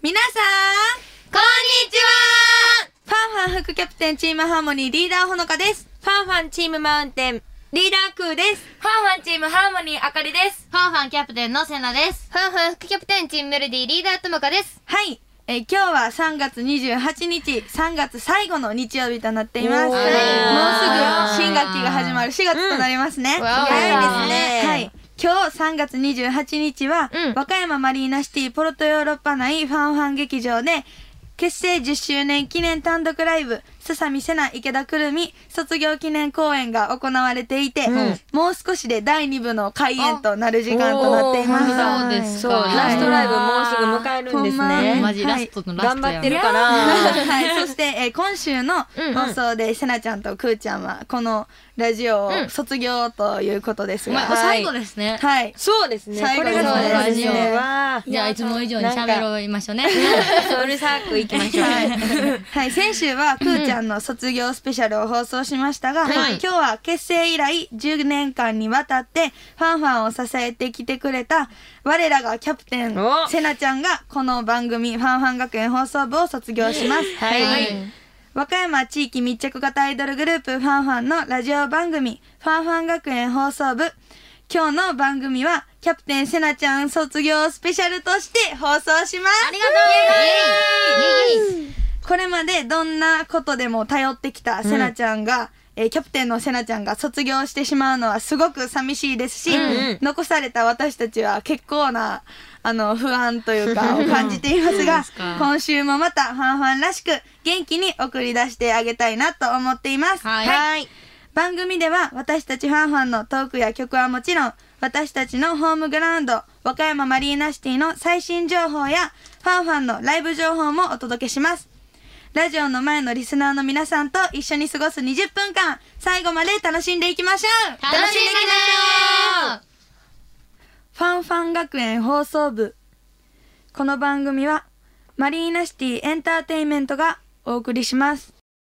皆さんこんにちは。 ファンファン副キャプテンチームハーモニーリーダーほのかです。 ファンファンチームマウンテンリーダークーです。ファンファンチームハーモニーあかりです。 ファンファンキャプテンのセナです。 ファンファン副キャプテンチームメロディーリーダーともかです。 はい、今日は3月28日3月最後の日曜日となっています。もうすぐ新学期が始まる4月となりますね。 早いですね。 はい、今日3月28日は、和歌山マリーナシティポルトヨーロッパ内ファンファン劇場で結成10周年記念単独ライブすさみせな池田くるみ卒業記念公演が行われていて、もう少しで第2部の開演となる時間となっています。 そうですか。 ラストライブもうすぐ迎えるんですね。 マジラストのラストやん。 頑張ってるから。 はい、そして今週の放送でせなちゃんとくーちゃんはこのラジオを卒業ということですが、 最後ですね。 はい、 そうですね。 最後ですね。 これがそうですね。 じゃあいつも以上に喋りましょうね。 うるさくいきましょう。 はい、先週はくーちゃんの卒業スペシャルを放送しましたが、今日は結成以来10年間にわたってファンファンを支えてきてくれた我らがキャプテンせなちゃんがこの番組ファンファン学園放送部を卒業します。 はい。 和歌山地域密着型アイドルグループファンファンのラジオ番組ファンファン学園放送部、今日の番組はキャプテンせなちゃん卒業スペシャルとして放送します。 ありがとう。 これまでどんなことでも頼ってきたせなちゃんが、キャプテンのせなちゃんが卒業してしまうのはすごく寂しいですし、残された私たちは結構な不安というかを感じていますが今週もまたファンファンらしく元気に送り出してあげたいなと思っています。 はい。 番組では私たちファンファンのトークや曲はもちろん、私たちのホームグラウンド和歌山マリーナシティの最新情報やファンファンのライブ情報もお届けします。ラジオの前のリスナーの皆さんと一緒に過ごす20分間、最後まで楽しんでいきましょう。 楽しんでいきましょう。 ファンファン学園放送部。この番組はマリーナシティエンターテインメントがお送りします。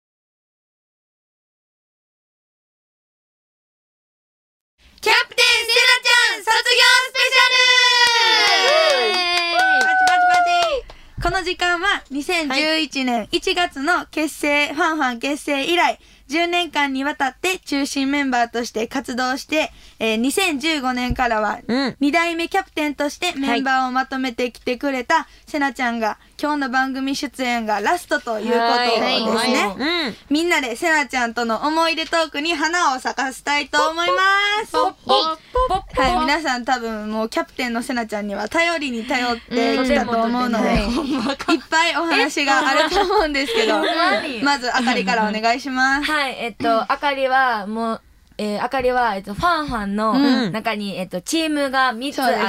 キャプテンせなちゃん卒業スペシャル。この時間は2011年1月の結成、ファンファン結成以来10年間にわたって中心メンバーとして活動して、2015年からは2代目キャプテンとしてメンバーをまとめてきてくれたせなちゃんが今日の番組出演がラストということですね。みんなでせなちゃんとの思い出トークに花を咲かせたいと思います。はい、皆さん多分もうキャプテンのせなちゃんには頼りに頼ってきたと思うので、いっぱいお話があると思うんですけど、まずあかりからお願いします。 はい、あかりはもう、あかりは、ファンファンの中に、チームが3つあって、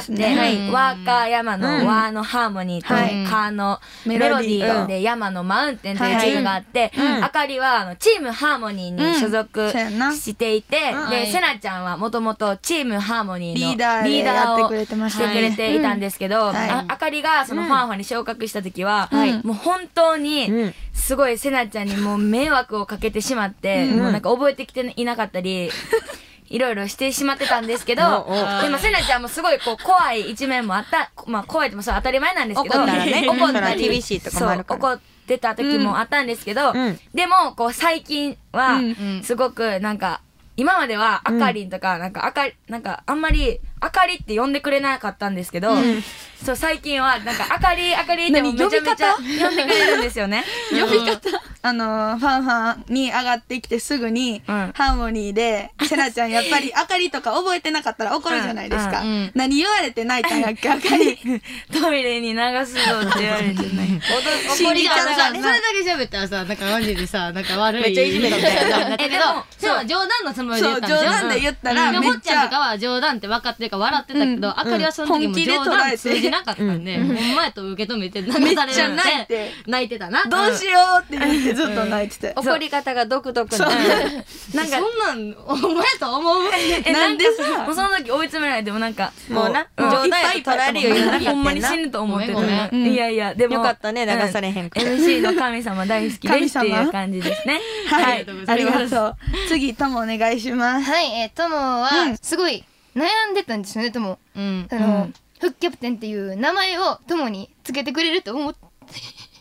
和歌山の和のハーモニーと、かのメロディーで山のマウンテンというチームがあって、あかりはチームハーモニーに所属していて、で、せなちゃんはもともとチームハーモニーのリーダーをしてくれていたんですけど、あかりがそのファンファンに昇格した時は、もう本当に、すごいせなちゃんにもう迷惑をかけてしまって、もうなんか覚えてきていなかったり、いろいろしてしまってたんですけど、でもせなちゃんもすごいこう怖い一面もあった、まあ怖いってもそう当たり前なんですけど、怒ったり厳しいとかもあるから、怒ってた時もあったんですけど、でもこう最近はすごくなんか今まではあかりんとかなんかあんまりあかりって呼んでくれなかったんですけど、そう最近はなんかあかりってもめちゃめちゃ呼んでくれるんですよね。 呼び方ファンファンに上がってきてすぐに、ハーモニーでせなちゃんやっぱりあかりとか覚えてなかったら怒るじゃないですか。何言われて泣いたんやっけあかり。 トイレに流すぞって言われてない。 怒りちゃったね。 それだけ喋ったらさ、なんかマジでさ、なんか悪い。 めっちゃいじめたみたいな。 だけど、そう冗談のつもりで言ったんですよ。 冗談で言ったらめっちゃ。 ほっちゃんとかは冗談って分かってるから笑ってたけど、あかりはその時も冗談通じなかったんで、ほんまやと受け止めて流されるって泣いてたな。 どうしようって言ってずっと泣いてて。 怒り方が独特な。なんかそんなんお前と思う。 なんでさ、 もうその時追い詰められてもなんかもうな冗談やと捉えるようになってんな。 ほんまに死ぬと思ってた。いやいやでもよかったね流されへんくて。 MC の神様大好きですっていう感じですね。 はい、ありがとう。次ともお願いします。 はい、ともはすごい悩んでたんですよね。とも副キャプテンっていう名前をともにつけてくれると思っ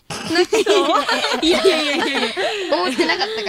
いやいやいやいや思ってなかったから、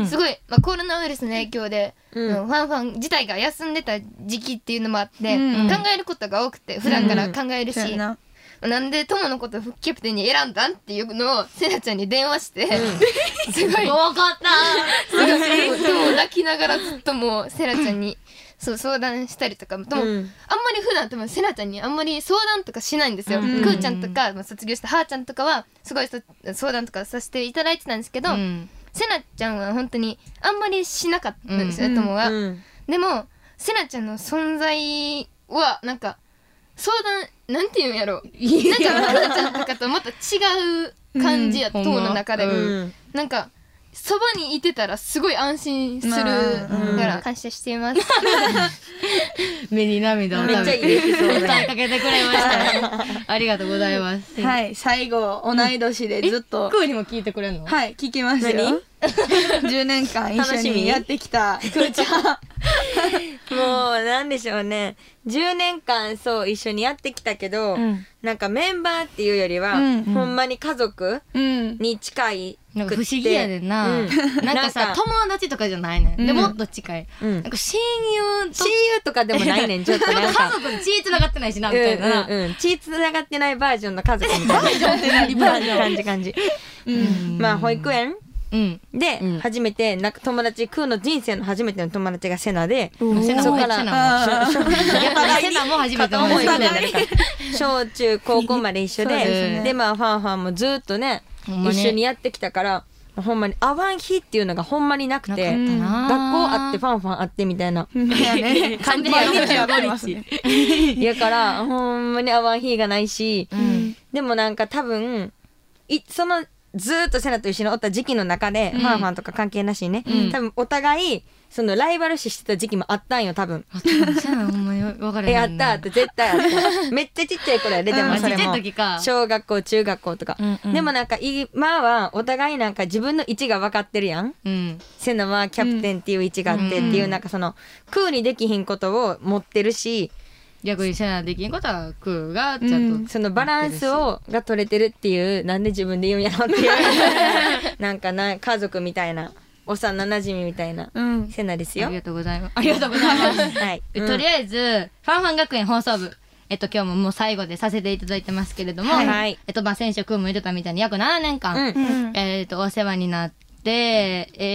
すごい、まあ、コロナウイルスの影響で、ファン自体が休んでた時期っていうのもあって、考えることが多くて普段から考えるし、なんで友のこと副キャプテンに選んだんっていうのをせなちゃんに電話して、すごい怖かったすごい友泣きながらずっともうせなちゃんに相談したりとか、でも、あんまり普段多分せなちゃんにあんまり相談とかしないんですよ。くーちゃんとか、卒業したはーちゃんとかはすごい相談とかさせていただいてたんですけど、せなちゃんは本当にあんまりしなかったんですよ、友は。でもせなちゃんの存在はなんか相談なんていうんやろ、なんかふなちゃんとかとまた違う感じや、友の中で、なんかそばにいてたらすごい安心するから感謝しています。 目に涙をめっちゃいいエピソード歌いかけてくれましたありがとうございます。 はい、最後同い年でずっとクーにも聞いてくれんの？ はい、聞きますよ。10年間一緒にやってきたくーちゃん。 もうなんでしょうね、10年間そう一緒にやってきたけど、なんかメンバーっていうよりは、ほんまに家族に近いくって、 なんか不思議やでんな、なんかさ友達とかじゃないねん、でもっと近い、なんか親友とかでもないねん、ちょっとなんか家族に血繋がってないしなみたいな、 血繋がってないバージョンの家族みたいな感じ、まあ保育園で初めてなんか友達、クーの人生の初めての友達がセナで、そこからセナも初めての友達小中高校まで一緒で、まあファンもずっとね一緒にやってきたから、ほんまに会わん日っていうのがほんまになくて、学校あってファンあってみたいな感じやからほんまに会わん日がないし、でもなんか多分そのずーっとセナと一緒におった時期の中で、ファンとか関係なしにね、多分お互いそのライバル視してた時期もあったんよ多分。 セナほんまに分かれへんあった絶対あっためっちゃちっちゃい頃やで、でもそれも小学校中学校とか、でもなんか今はお互いなんか自分の位置が分かってるやん、セナはキャプテンっていう位置があってっていう、なんかそのクーにできひんことを持ってるし、 逆にセナできんことはクーがちゃんと、 そのバランスが取れてるっていう、なんで自分で言うんやろっていうなんか家族みたいな、幼馴染みたいなセナですよ。 ありがとうございます。ありがとうございます。はい。とりあえずファン学園放送部、今日ももう最後でさせていただいてますけれども、まあ先週クーも言ってたみたいに約7年間お世話になって、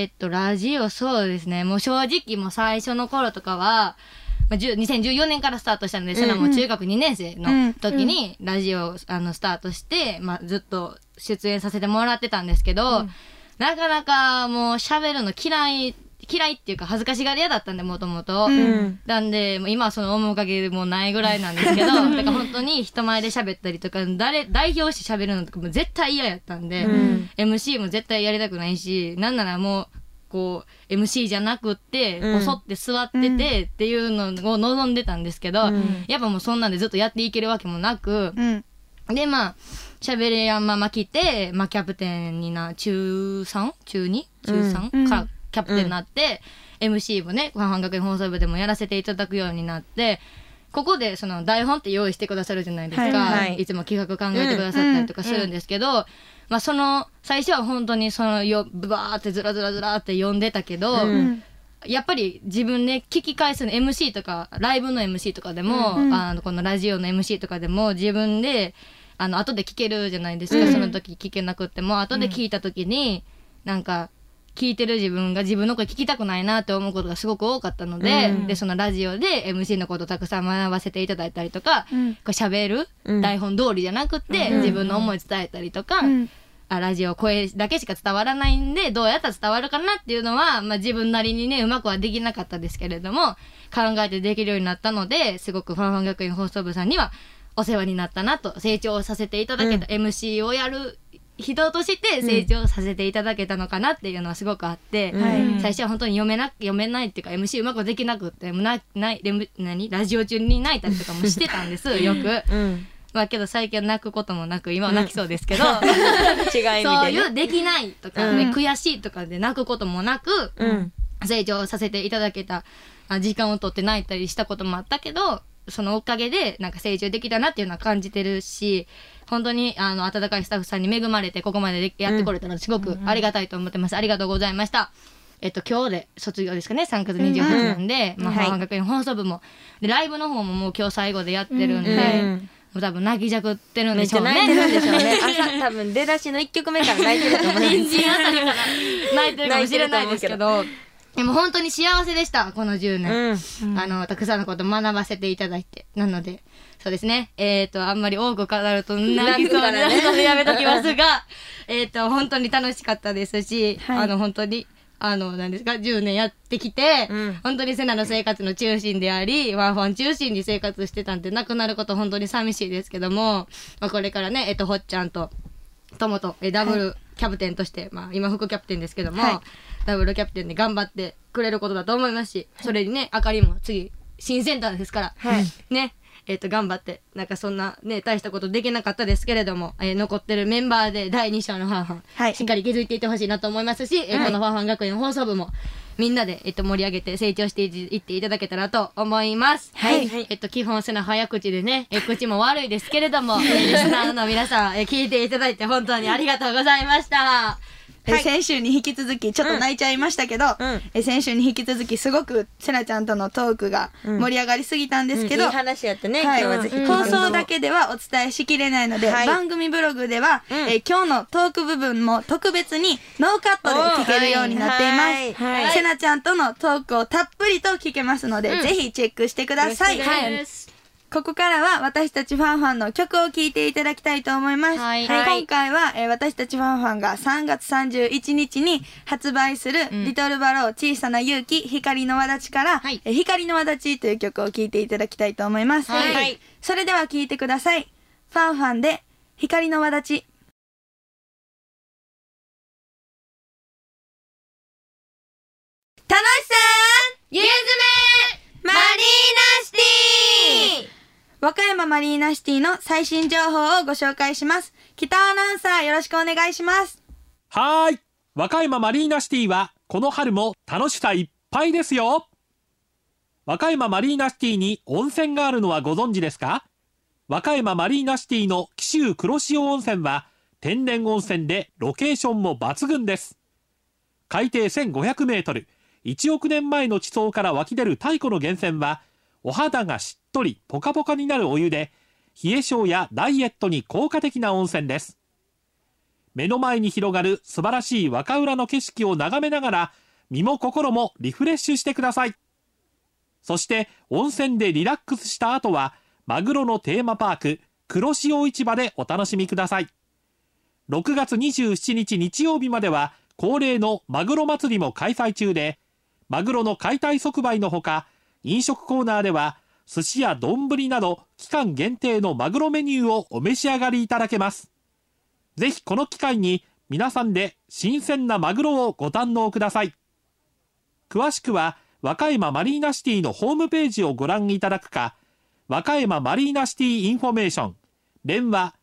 ラジオそうですね、もう正直もう最初の頃とかは。2014年からスタートしたので、セナも中学2年生の時にラジオスタートして、ずっと出演させてもらってたんですけど、なかなかもう喋るの嫌いっていうか恥ずかしがり屋だったんで、もともと。なんで今はその面影もないぐらいなんですけど、だから本当に人前で喋ったりとか代表して喋るのとかも絶対嫌やったんで、MC も絶対やりたくないし、なんならもうこう MC じゃなくってこそって座っててっていうのを望んでたんですけど、やっぱもうそんなんでずっとやっていけるわけもなく、でまあ喋りやんまま来て、キャプテンに中3中2中3からキャプテンになって、MC もねファン学園放送部でもやらせていただくようになって、ここでその台本って用意してくださるじゃないですか、いつも企画考えてくださったりとかするんですけど、その最初は本当にそのバーってずらって読んでたけど、やっぱり自分で聞き返すの MC とかライブの MC とかでも、このラジオの MC とかでも自分で後で聞けるじゃないですか、その時聞けなくっても後で聞いた時になんか聞いてる自分が自分の声聞きたくないなって思うことがすごく多かったので、でそのラジオで MC のことをたくさん学ばせていただいたりとか、こう喋る、台本通りじゃなくって自分の思い伝えたりとか、ラジオ声だけしか伝わらないんでどうやったら伝わるかなっていうのは、自分なりにねうまくはできなかったですけれども考えてできるようになったので、すごくファン学園放送部さんにはお世話になったなと、成長させていただけた、MC をやる人として成長させていただけたのかなっていうのはすごくあって、最初は本当に読めないっていうか MC うまくできなくってラジオ中に泣いたりとかもしてたんですよく。けど最近は泣くこともなく、今は泣きそうですけど、そういうできないとかね、悔しいとかで泣くこともなく、成長させていただけた時間をとって泣いたりしたこともあったけど、 そのおかげでなんか成長できたなっていうのは感じてるし、本当に温かいスタッフさんに恵まれてここまでやってこれたのですごくありがたいと思ってます。ありがとうございました。今日で卒業ですかね、3月28なんで、ファンファン学園放送部もでライブの方ももう今日最後でやってるんで、もう多分泣きじゃくってるんでしょうね。 泣いてるんでしょうね。朝多分出だしの1曲目から泣いてると思うんです。 エンジンあたりから泣いてるかもしれないですけど、でも本当に幸せでした、この10年。たくさんのこと学ばせていただいて。なので、そうですね。あんまり多く語ると泣きそうになるのでやめときますが、本当に楽しかったですし、本当に、何ですか、10年やってきて、本当にセナの生活の中心であり、ワンファン中心に生活してたんで、なくなること本当に寂しいですけども、これからね、ほっちゃんと、ともと、ダブルキャプテンとして、今副キャプテンですけども、ダブルキャプテンで頑張ってくれることだと思いますし、それにね、あかりも次、新センターですから、ね、頑張って、なんかそんなね、大したことできなかったですけれども、残ってるメンバーで第2章のファンファン、しっかり築いていってほしいなと思いますし、このファンファン学園放送部も、みんなで、盛り上げて成長していっていただけたらと思います。基本せな早口でね、口も悪いですけれども、リスナーの皆さん、聞いていただいて本当にありがとうございました。 先週に引き続きちょっと泣いちゃいましたけど、先週に引き続きすごくせなちゃんとのトークが盛り上がりすぎたんですけど、 いい話やってね、今日はぜひ放送だけではお伝えしきれないので、番組ブログでは、今日のトーク部分も特別にノーカットで聞けるようになっています。せなちゃんとのトークをたっぷりと聞けますので、ぜひチェックしてください。ここからは私たちファンファンの曲を聴いていただきたいと思います。今回は、私たちファンファンが3月31日に発売するリトルバロー小さな勇気光の輪立ちから、光の輪立ちという曲を聴いていただきたいと思います。それでは聴いてください。ファンファンで光の輪立ち。楽しさゆずめマリーナシティ和歌山マリーナシティの最新情報をご紹介します。北アナウンサーよろしくお願いします。 はーい。和歌山マリーナシティはこの春も楽しさいっぱいですよ。和歌山マリーナシティに温泉があるのはご存知ですか？和歌山マリーナシティの紀州黒潮温泉は天然温泉でロケーションも抜群です。海底1500メートル、1億年前の地層から湧き出る太古の源泉は、お肌がしっとりポカポカになるお湯で、冷え性やダイエットに効果的な温泉です。目の前に広がる素晴らしい和歌浦の景色を眺めながら、身も心もリフレッシュしてください。そして温泉でリラックスした後は、マグロのテーマパーク黒潮市場でお楽しみください。6月27日日曜日までは恒例のマグロ祭りも開催中で、マグロの解体即売のほか、飲食コーナーでは寿司や丼など期間限定のマグロメニューをお召し上がりいただけます。ぜひこの機会に皆さんで新鮮なマグロをご堪能ください。詳しくは和歌山マリーナシティのホームページをご覧いただくか、和歌山マリーナシティインフォメーション電話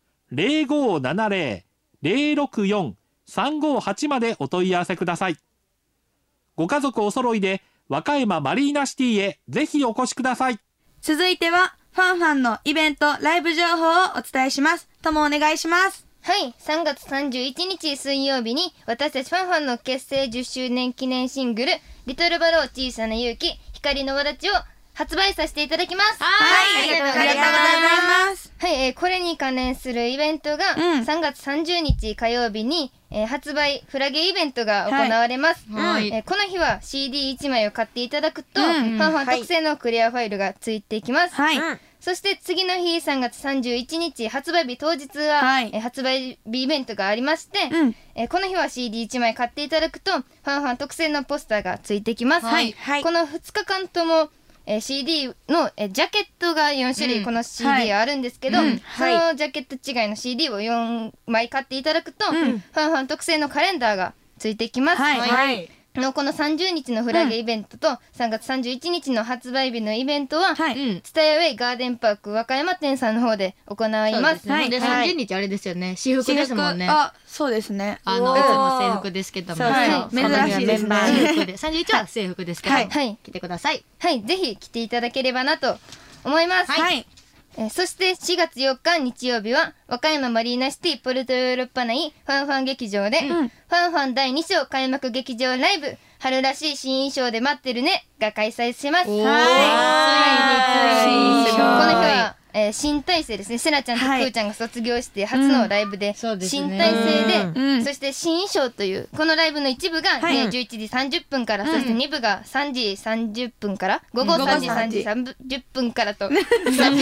0570-064-358 までお問い合わせください。ご家族お揃いで和歌山マリーナシティへぜひお越しください。 続いてはファンファンのイベントライブ情報をお伝えします。ともお願いします。 はい、3月31日水曜日に私たちファンファンの結成10周年記念シングルリトルバロー小さな勇気光の輪立ちを発売させていただきます。 はい、ありがとうございます。 はい、これに関連するイベントが3月30日火曜日に、発売フラゲイベントが行われます。この日は CD1 枚を買っていただくと、ファンファン特製のクリアファイルがついてきます。そして次の日3月31日発売日当日は、発売日イベントがありまして、この日は CD1 枚買っていただくとファンファン特製のポスターがついてきます。この2日間ともCD のジャケットが4種類この CD はあるんですけど、そのジャケット違いの CD を4枚買っていただくと、ファンファン特製のカレンダーがついてきます。この30日のフラゲイベントと3月31日の発売日のイベントは、ツタヤウェイガーデンパーク和歌山店さんの方で行います。 で30日あれですよね、私服ですもんね。 あ、そうですね。 いつも制服ですけども、 珍しいですね。 31は制服ですけど、来てください。 はい、ぜひ来ていただければなと思います。 はい。 そして4月4日日曜日は和歌山マリーナシティポルトヨーロッパ内ファンファン劇場で、ファンファン第2章開幕劇場ライブ春らしい新衣装で待ってるねが開催します。 はい。 この日は、新体制ですね。せなちゃんとくーちゃんが卒業して初のライブで、新体制で、そして新衣装というこのライブの一部が、11時30分から、そして2部が3時30分から午後3時30分からといます。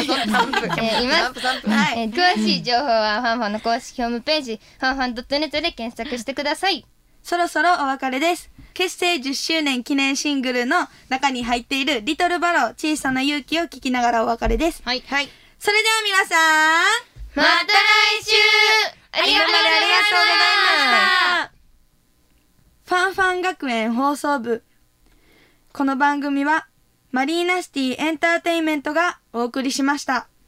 詳しい情報はファンファンの公式ホームページファンファン .net で検索してください。 そろそろお別れです。結成10周年記念シングルの中に入っているリトルバロー小さな勇気を聞きながらお別れです。はい。はい。それでは皆さん、 また来週ありがとうございました。 ファンファン学園放送部。この番組はマリーナシティエンターテインメントがお送りしました。